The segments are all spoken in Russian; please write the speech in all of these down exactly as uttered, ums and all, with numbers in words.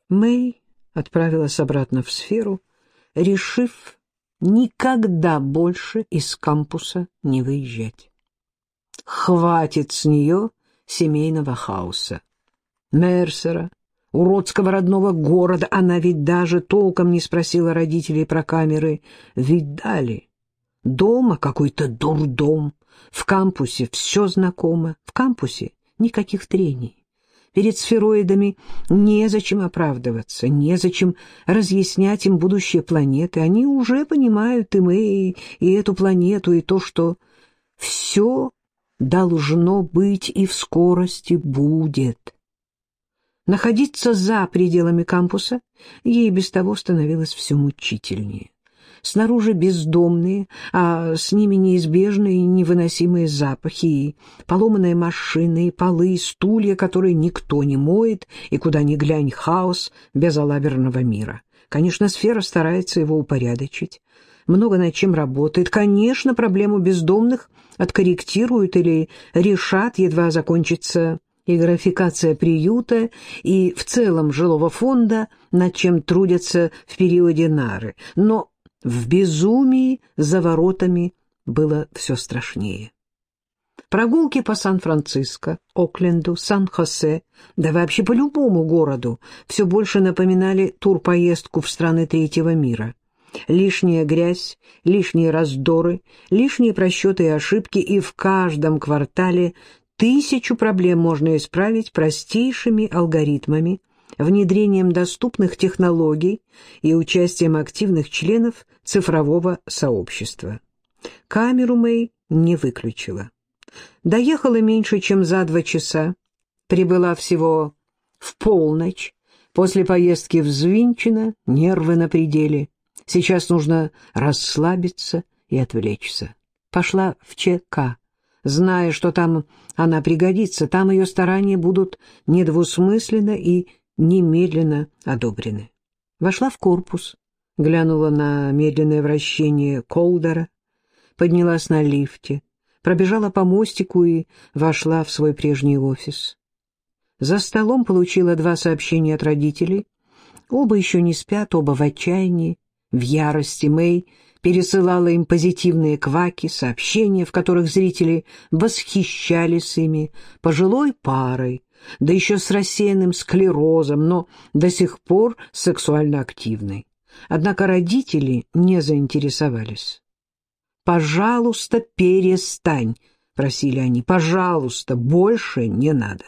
Мэй отправилась обратно в сферу, решив никогда больше из кампуса не выезжать. Хватит с нее семейного хаоса. Мерсера, уродского родного города, она ведь даже толком не спросила родителей про камеры. Видали? Дома какой-то дурдом, в кампусе все знакомо, в кампусе никаких трений. Перед сфероидами незачем оправдываться, незачем разъяснять им будущее планеты. Они уже понимают и мы, и, и эту планету, и то, что все должно быть и в скорости будет. Находиться за пределами кампуса ей без того становилось все мучительнее. Снаружи бездомные, а с ними неизбежные и невыносимые запахи, и поломанные машины, и полы, и стулья, которые никто не моет, и куда ни глянь хаос безалаберного мира. Конечно, сфера старается его упорядочить, много над чем работает. Конечно, проблему бездомных откорректируют или решат, едва закончится и графикация приюта, и в целом жилого фонда, над чем трудятся в периоде нары. Но в безумии за воротами было все страшнее. Прогулки по Сан-Франциско, Окленду, Сан-Хосе, да вообще по любому городу все больше напоминали турпоездку в страны третьего мира. Лишняя грязь, лишние раздоры, лишние просчеты и ошибки, и в каждом квартале тысячу проблем можно исправить простейшими алгоритмами, внедрением доступных технологий и участием активных членов цифрового сообщества. Камеру Мэй не выключила. Доехала меньше, чем за два часа, прибыла всего в полночь, после поездки взвинчена, нервы на пределе. Сейчас нужно расслабиться и отвлечься. Пошла в ЧК, зная, что там она пригодится, там ее старания будут недвусмысленно и немедленно одобрены. Вошла в корпус, глянула на медленное вращение Колдера, поднялась на лифте, пробежала по мостику и вошла в свой прежний офис. За столом получила два сообщения от родителей. Оба еще не спят, оба в отчаянии, в ярости. Мэй пересылала им позитивные кваки, сообщения, в которых зрители восхищались ими, пожилой парой, да еще с рассеянным склерозом, но до сих пор сексуально активной. Однако родители не заинтересовались. «Пожалуйста, перестань», — просили они, — «пожалуйста, больше не надо».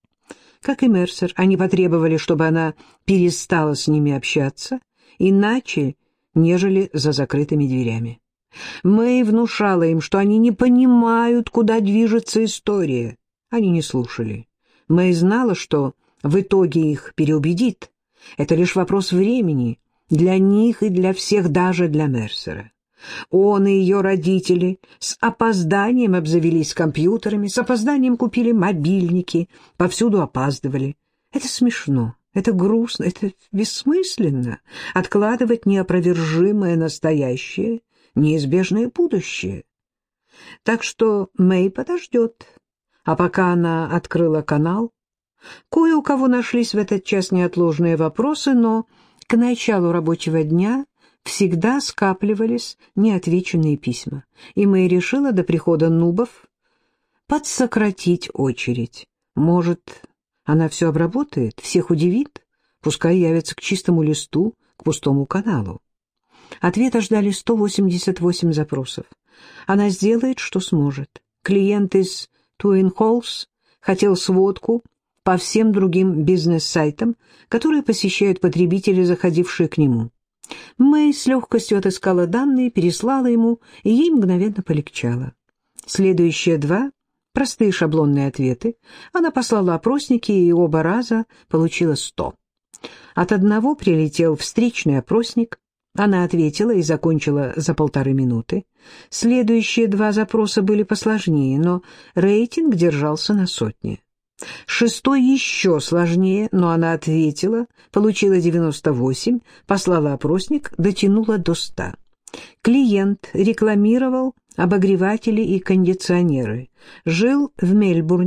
Как и Мерсер, они потребовали, чтобы она перестала с ними общаться, иначе, нежели за закрытыми дверями. Мэй внушала им, что они не понимают, куда движется история. Они не слушали. Мэй знала, что в итоге их переубедит. Это лишь вопрос времени для них и для всех, даже для Мерсера. Он и ее родители с опозданием обзавелись компьютерами, с опозданием купили мобильники, повсюду опаздывали. Это смешно, это грустно, это бессмысленно — откладывать неопровержимое настоящее, неизбежное будущее. Так что Мэй подождет. А пока она открыла канал, кое у кого нашлись в этот час неотложные вопросы, но к началу рабочего дня всегда скапливались неотвеченные письма, и Мэй решила до прихода нубов подсократить очередь. Может, она все обработает, всех удивит, пускай явится к чистому листу, к пустому каналу. Ответа ждали сто восемьдесят восемь запросов. Она сделает, что сможет. Клиент из Twin Halls хотел сводку по всем другим бизнес-сайтам, которые посещают потребители, заходившие к нему. Мэй с легкостью отыскала данные, переслала ему, и ей мгновенно полегчало. Следующие два — простые шаблонные ответы. Она послала опросники, и оба раза получила сто. От одного прилетел встречный опросник. Она ответила и закончила за полторы минуты. Следующие два запроса были посложнее, но рейтинг держался на сотне. Шестой еще сложнее, но она ответила, получила девяносто восемь, послала опросник, дотянула до ста. Клиент рекламировал обогреватели и кондиционеры. Жил в Мельбурне,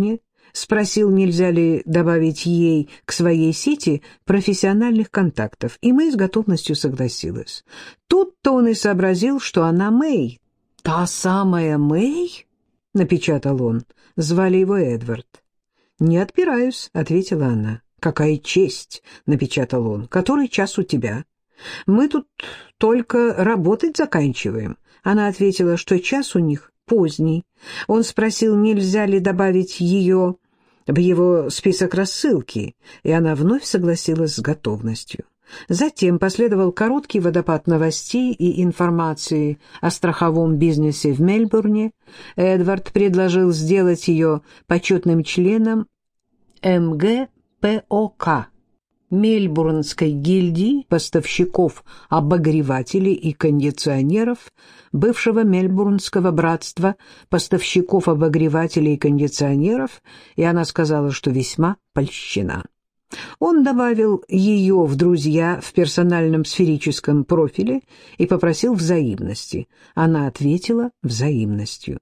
спросил, нельзя ли добавить ей к своей сети профессиональных контактов, и Мэй с готовностью согласилась. Тут-то он и сообразил, что она Мэй. «Та самая Мэй?» — напечатал он. Звали его Эдвард. «Не отпираюсь», — ответила она. «Какая честь!» — напечатал он. «Который час у тебя?» «Мы тут только работать заканчиваем». Она ответила, что час у них поздний. Он спросил, нельзя ли добавить ее в его список рассылки, и она вновь согласилась с готовностью. Затем последовал короткий водопад новостей и информации о страховом бизнесе в Мельбурне. Эдвард предложил сделать ее почетным членом эм гэ пэ о ка, Мельбурнской гильдии поставщиков обогревателей и кондиционеров, бывшего Мельбурнского братства поставщиков обогревателей и кондиционеров, и она сказала, что весьма польщена. Он добавил ее в друзья в персональном сферическом профиле и попросил взаимности. Она ответила взаимностью.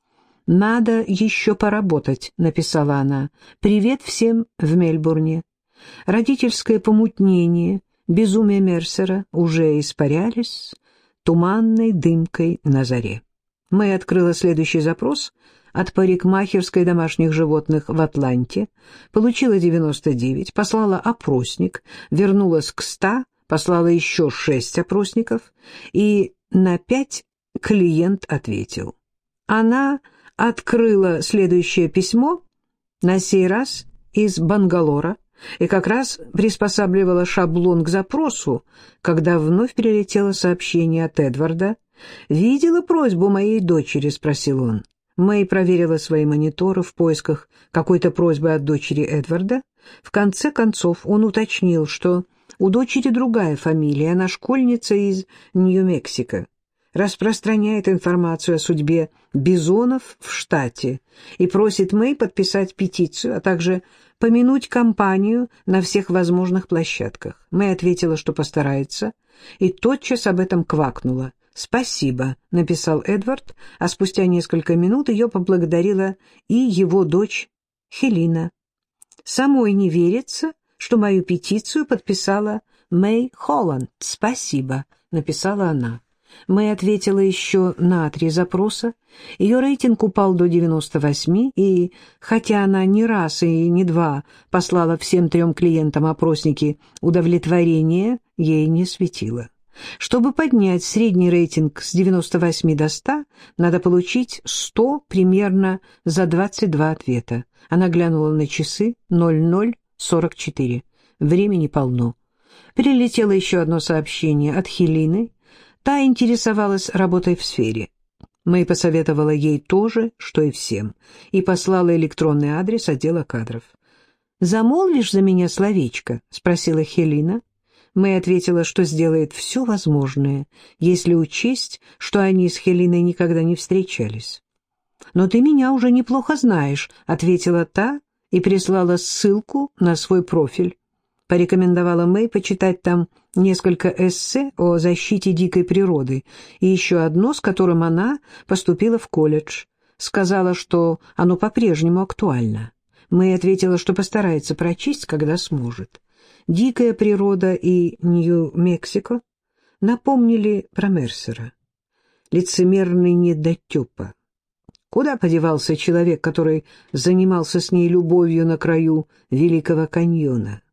«Надо еще поработать», — написала она. «Привет всем в Мельбурне». Родительское помутнение, безумие Мерсера уже испарялись туманной дымкой на заре. Мэй открыла следующий запрос от парикмахерской домашних животных в Атланте, получила девяносто девять, послала опросник, вернулась к ста, послала еще шесть опросников, и на пять клиент ответил. Она открыла следующее письмо, на сей раз из Бангалора, и как раз приспосабливала шаблон к запросу, когда вновь прилетело сообщение от Эдварда. «Видела просьбу моей дочери?» — спросил он. Мэй проверила свои мониторы в поисках какой-то просьбы от дочери Эдварда. В конце концов он уточнил, что у дочери другая фамилия, она школьница из Нью-Мексико, распространяет информацию о судьбе бизонов в штате и просит Мэй подписать петицию, а также помянуть компанию на всех возможных площадках. Мэй ответила, что постарается, и тотчас об этом квакнула. «Спасибо», — написал Эдвард, а спустя несколько минут ее поблагодарила и его дочь Хелина. «Самой не верится, что мою петицию подписала Мэй Холланд. Спасибо», — написала она. Мэй ответила еще на три запроса. Ее рейтинг упал до девяноста восьми, и, хотя она не раз и не два послала всем трем клиентам опросники удовлетворения, ей не светило. Чтобы поднять средний рейтинг с девяноста восьми до ста, надо получить сто примерно за двадцать два ответа. Она глянула на часы ноль ноль сорок четыре. Времени полно. Прилетело еще одно сообщение от Хелины. Та интересовалась работой в сфере. Мэй посоветовала ей то же, что и всем, и послала электронный адрес отдела кадров. «Замолвишь за меня словечко?» — спросила Хелина. Мэй ответила, что сделает все возможное, если учесть, что они с Хелиной никогда не встречались. «Но ты меня уже неплохо знаешь», — ответила та и прислала ссылку на свой профиль. Порекомендовала Мэй почитать там несколько эссе о защите дикой природы и еще одно, с которым она поступила в колледж. Сказала, что оно по-прежнему актуально. Мэй ответила, что постарается прочесть, когда сможет. Дикая природа и Нью-Мексико напомнили про Мерсера. Лицемерный недотепа. Куда подевался человек, который занимался с ней любовью на краю Великого каньона?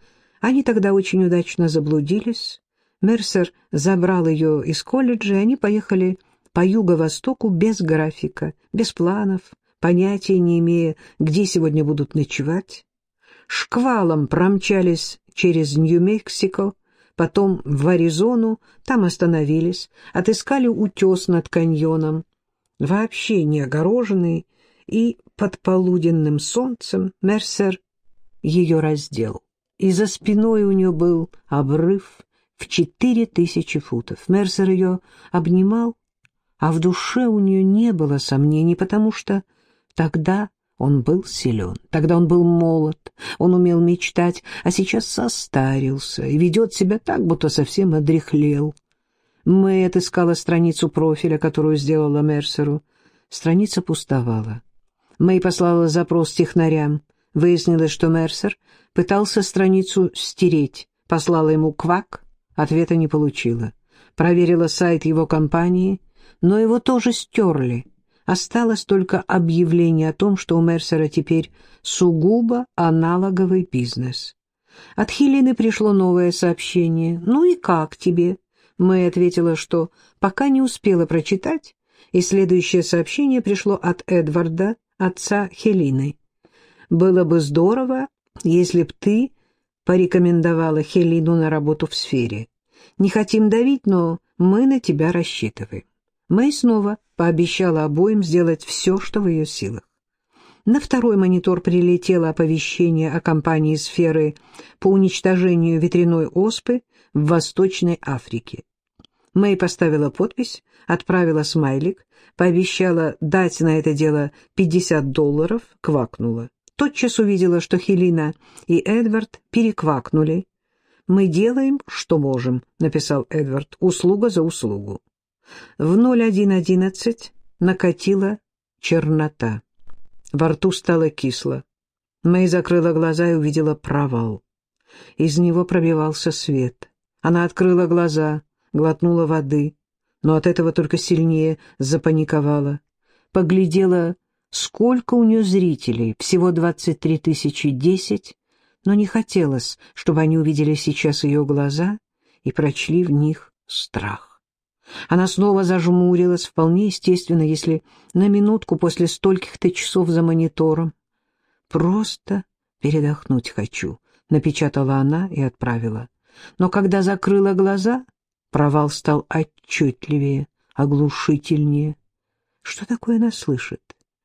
Они тогда очень удачно заблудились. Мерсер забрал ее из колледжа, и они поехали по юго-востоку без графика, без планов, понятия не имея, где сегодня будут ночевать. Шквалом промчались через Нью-Мексико, потом в Аризону, там остановились, отыскали утес над каньоном, вообще не огороженный, и под полуденным солнцем Мерсер ее раздел. И за спиной у нее был обрыв в четыре тысячи футов. Мерсер ее обнимал, а в душе у нее не было сомнений, потому что тогда он был силен, тогда он был молод, он умел мечтать, а сейчас состарился и ведет себя так, будто совсем одряхлел. Мэй отыскала страницу профиля, которую сделала Мерсеру. Страница пустовала. Мэй послала запрос технарям. Выяснилось, что Мерсер пытался страницу стереть. Послала ему квак, ответа не получила. Проверила сайт его компании, но его тоже стерли. Осталось только объявление о том, что у Мерсера теперь сугубо аналоговый бизнес. От Хелины пришло новое сообщение. «Ну и как тебе?» Мэй ответила, что пока не успела прочитать, и следующее сообщение пришло от Эдварда, отца Хелины. «Было бы здорово, если б ты порекомендовала Хелину на работу в сфере. Не хотим давить, но мы на тебя рассчитываем». Мэй снова пообещала обоим сделать все, что в ее силах. На второй монитор прилетело оповещение о кампании сферы по уничтожению ветряной оспы в Восточной Африке. Мэй поставила подпись, отправила смайлик, пообещала дать на это дело пятьдесят долларов, квакнула. Тотчас увидела, что Хелина и Эдвард переквакнули. «Мы делаем, что можем», — написал Эдвард, — «услуга за услугу». В ноль один одиннадцать накатила чернота. Во рту стало кисло. Мэй закрыла глаза и увидела провал. Из него пробивался свет. Она открыла глаза, глотнула воды, но от этого только сильнее запаниковала. Поглядела, сколько у нее зрителей, всего двадцать три тысячи десять, но не хотелось, чтобы они увидели сейчас ее глаза и прочли в них страх. Она снова зажмурилась, вполне естественно, если на минутку после стольких-то часов за монитором. «Просто передохнуть хочу», — напечатала она и отправила. Но когда закрыла глаза, провал стал отчетливее, оглушительнее. Что такое она слышит?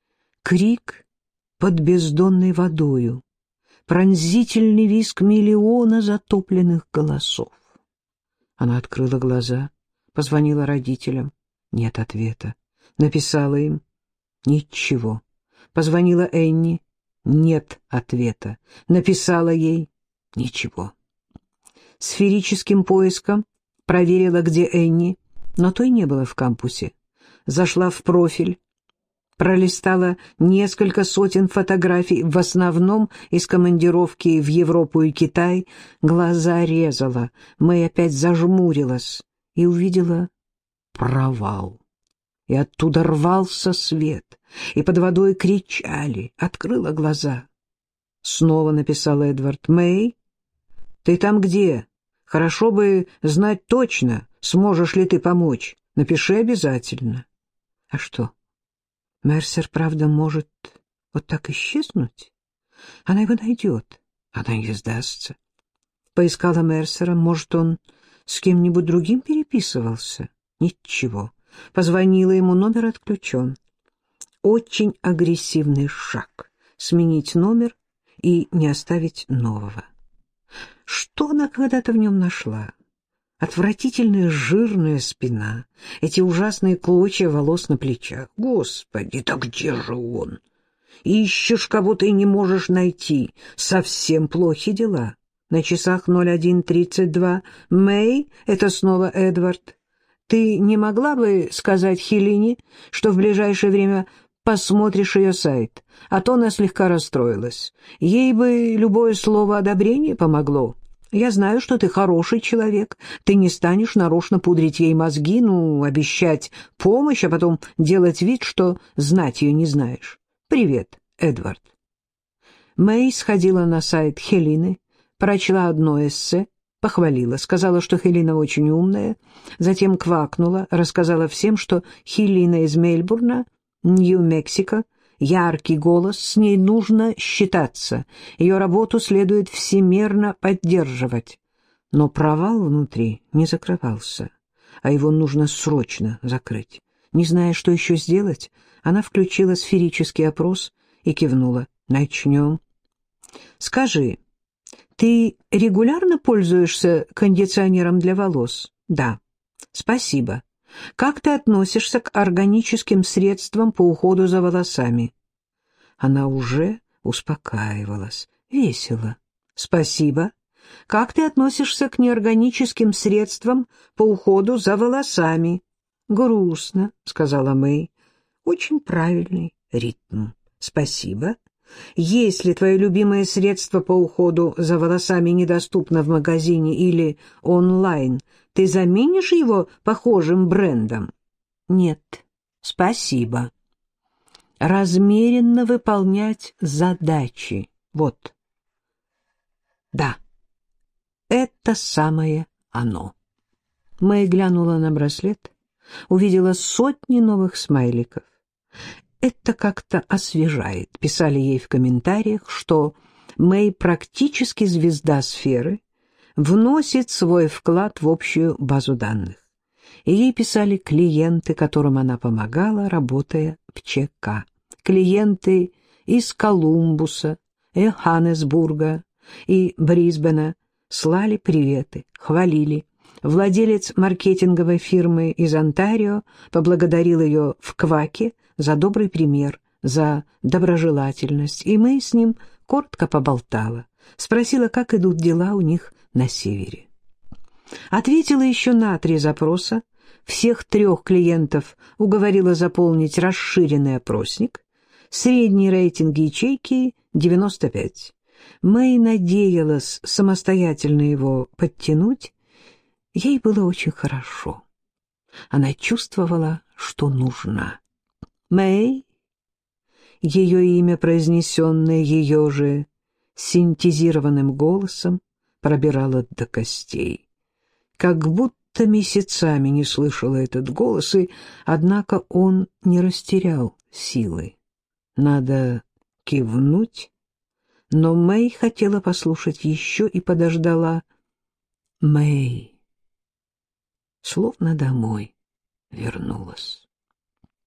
Крик под бездонной водою, пронзительный визг миллиона затопленных голосов. Она открыла глаза, позвонила родителям. Нет ответа. Написала им. Ничего. Позвонила Энни. Нет ответа. Написала ей. Ничего. Сферическим поиском проверила, где Энни, но той не было в кампусе. Зашла в профиль, пролистала несколько сотен фотографий, в основном из командировки в Европу и Китай. Глаза резала. Мэй опять зажмурилась и увидела провал. И оттуда рвался свет, и под водой кричали. Открыла глаза. Снова написал Эдвард. «Мэй, ты там где? Хорошо бы знать точно, сможешь ли ты помочь. Напиши обязательно». А что, Мерсер, правда, может вот так исчезнуть? Она его найдет, она не сдастся. Поискала Мерсера, может, он с кем-нибудь другим переписывался? Ничего. Позвонила ему, номер отключен. Очень агрессивный шаг — сменить номер и не оставить нового. Что она когда-то в нем нашла? Отвратительная жирная спина, эти ужасные клочья волос на плечах. Господи, да где же он? Ищешь кого-то и не можешь найти. Совсем плохи дела. На часах ноль один тридцать два. «Мэй, это снова Эдвард. Ты не могла бы сказать Хелине, что в ближайшее время посмотришь ее сайт, а то она слегка расстроилась. Ей бы любое слово одобрения помогло. Я знаю, что ты хороший человек, ты не станешь нарочно пудрить ей мозги, ну, обещать помощь, а потом делать вид, что знать ее не знаешь. Привет, Эдвард». Мэй сходила на сайт Хелины, прочла одно эссе, похвалила, сказала, что Хелина очень умная, затем квакнула, рассказала всем, что Хелина из Мельбурна, Нью-Мексико, яркий голос, с ней нужно считаться, ее работу следует всемерно поддерживать. Но провал внутри не закрывался, а его нужно срочно закрыть. Не зная, что еще сделать, она включила сферический опрос и кивнула. «Начнем. Скажи, ты регулярно пользуешься кондиционером для волос?» «Да». «Спасибо. Как ты относишься к органическим средствам по уходу за волосами?» Она уже успокаивалась. «Весело. Спасибо. Как ты относишься к неорганическим средствам по уходу за волосами?» «Грустно», — сказала Мэй. «Очень правильный ритм. спасибо. Если твое любимое средство по уходу за волосами недоступно в магазине или онлайн, ты заменишь его похожим брендом? Нет, спасибо. Размеренно выполнять задачи. Вот. Да, это самое оно. Мэй глянула на браслет, увидела сотни новых смайликов. Это как-то освежает. Писали ей в комментариях, что Мэй практически звезда сферы, вносит свой вклад в общую базу данных. И ей писали клиенты, которым она помогала, работая в ЧК. Клиенты из Колумбуса, Йоханнесбурга и Брисбена слали приветы, хвалили. Владелец маркетинговой фирмы из Онтарио поблагодарил ее в Кваке за добрый пример, за доброжелательность, и Мэй с ним коротко поболтала, спросила, как идут дела у них на севере. Ответила еще на три запроса, всех трех клиентов уговорила заполнить расширенный опросник, средний рейтинг ячейки девяносто пять. Мэй надеялась самостоятельно его подтянуть. Ей было очень хорошо. Она чувствовала, что нужна. Мэй, ее имя, произнесенное ее же синтезированным голосом, пробирало до костей. Как будто месяцами не слышала этот голос, и, однако, он не растерял силы. Надо кивнуть, но Мэй хотела послушать еще и подождала. Мэй словно домой вернулась.